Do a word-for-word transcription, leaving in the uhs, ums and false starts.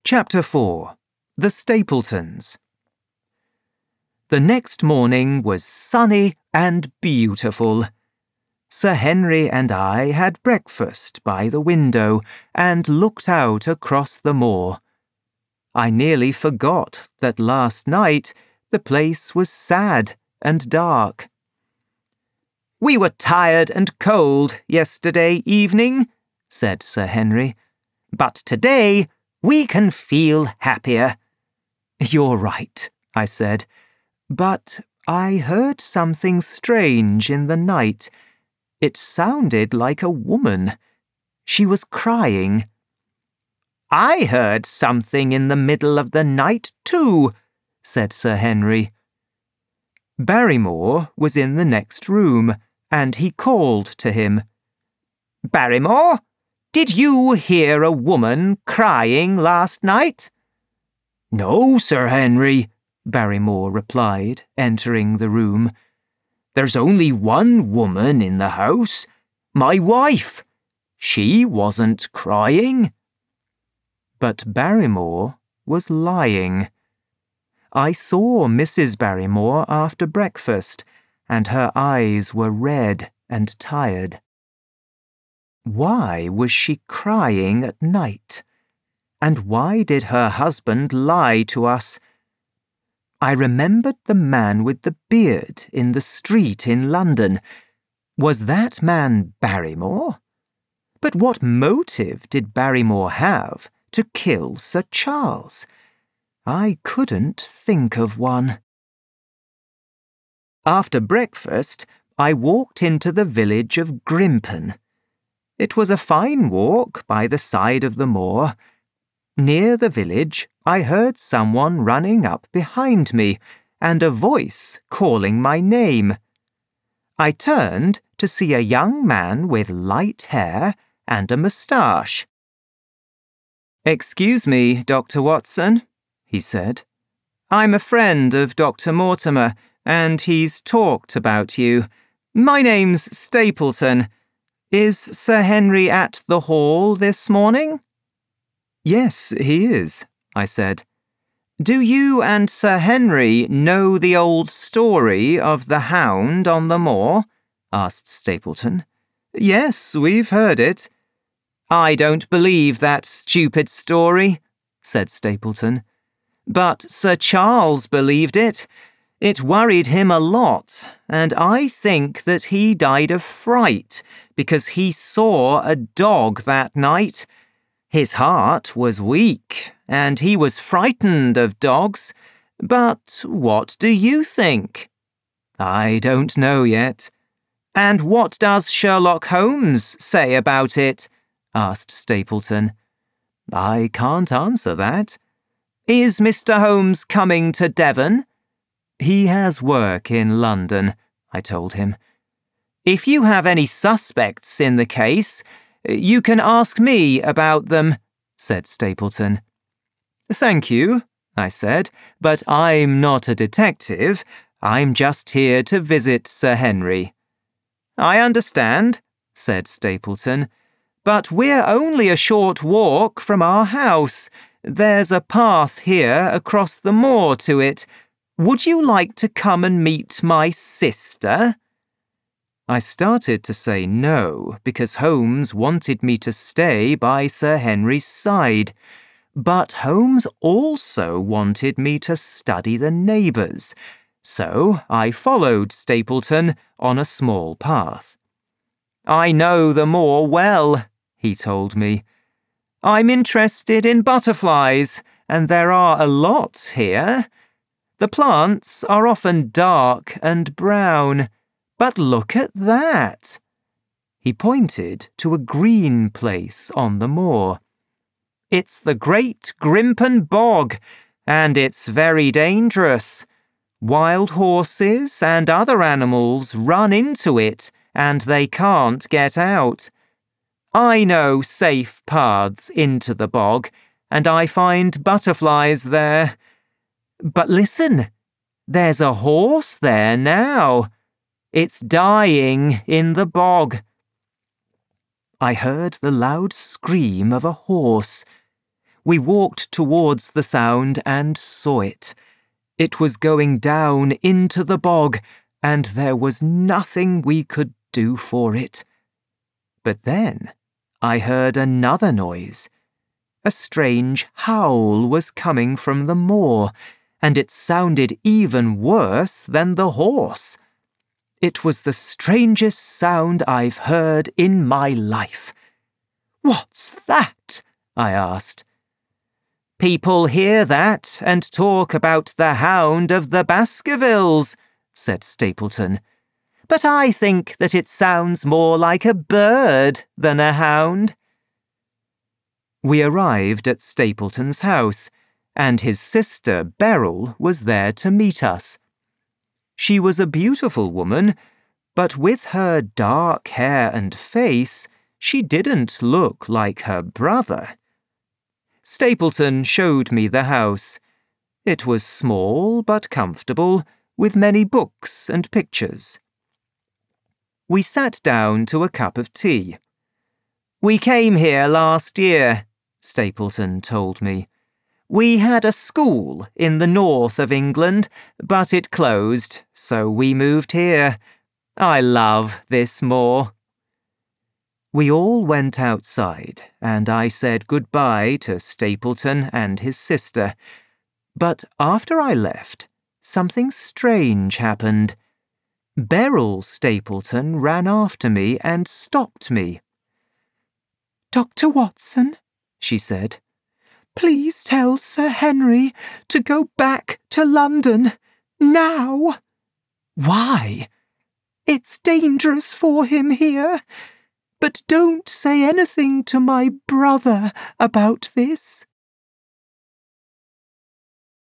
Chapter four. The Stapletons. The next morning was sunny and beautiful. Sir Henry and I had breakfast by the window and looked out across the moor. I nearly forgot that last night the place was sad and dark. "We were tired and cold yesterday evening," said Sir Henry, "but today we can feel happier." "You're right," I said, "but I heard something strange in the night. It sounded like a woman. She was crying." "I heard something in the middle of the night too," said Sir Henry. Barrymore was in the next room, and he called to him. "Barrymore, did you hear a woman crying last night?" "No, Sir Henry," Barrymore replied, entering the room. "There's only one woman in the house, my wife. She wasn't crying." But Barrymore was lying. I saw Missus Barrymore after breakfast, and her eyes were red and tired. Why was she crying at night? And why did her husband lie to us? I remembered the man with the beard in the street in London. Was that man Barrymore? But what motive did Barrymore have to kill Sir Charles? I couldn't think of one. After breakfast, I walked into the village of Grimpen. It was a fine walk by the side of the moor. Near the village, I heard someone running up behind me, and a voice calling my name. I turned to see a young man with light hair and a moustache. "Excuse me, Doctor Watson," he said. "I'm a friend of Doctor Mortimer, and he's talked about you. My name's Stapleton. Is Sir Henry at the Hall this morning?" "Yes, he is," I said. "Do you and Sir Henry know the old story of the hound on the moor?" asked Stapleton. "Yes, we've heard it." "I don't believe that stupid story," said Stapleton. "But Sir Charles believed it. It worried him a lot, and I think that he died of fright because he saw a dog that night. His heart was weak, and he was frightened of dogs. But what do you think?" "I don't know yet." "And what does Sherlock Holmes say about it?" asked Stapleton. "I can't answer that." "Is Mister Holmes coming to Devon?" "He has work in London," I told him. "If you have any suspects in the case, you can ask me about them," said Stapleton. "Thank you," I said, "but I'm not a detective. I'm just here to visit Sir Henry." "I understand," said Stapleton, "but we're only a short walk from our house. There's a path here across the moor to it. Would you like to come and meet my sister?" I started to say no, because Holmes wanted me to stay by Sir Henry's side. But Holmes also wanted me to study the neighbours, so I followed Stapleton on a small path. "I know the moor well," he told me. "I'm interested in butterflies, and there are a lot here. The plants are often dark and brown, but look at that." He pointed to a green place on the moor. "It's the Great Grimpen Bog, and it's very dangerous. Wild horses and other animals run into it, and they can't get out. I know safe paths into the bog, and I find butterflies there. But listen, there's a horse there now. It's dying in the bog." I heard the loud scream of a horse. We walked towards the sound and saw it. It was going down into the bog, and there was nothing we could do for it. But then I heard another noise. A strange howl was coming from the moor, and it sounded even worse than the horse. It was the strangest sound I've heard in my life. "What's that?" I asked. "People hear that and talk about the hound of the Baskervilles," said Stapleton. "But I think that it sounds more like a bird than a hound." We arrived at Stapleton's house, and his sister Beryl was there to meet us. She was a beautiful woman, but with her dark hair and face, she didn't look like her brother. Stapleton showed me the house. It was small but comfortable, with many books and pictures. We sat down to a cup of tea. "We came here last year," Stapleton told me. "We had a school in the north of England, but it closed, so we moved here. I love this moor." We all went outside, and I said goodbye to Stapleton and his sister. But after I left, something strange happened. Beryl Stapleton ran after me and stopped me. "Doctor Watson," she said, "please tell Sir Henry to go back to London, now." "Why?" "It's dangerous for him here. But don't say anything to my brother about this."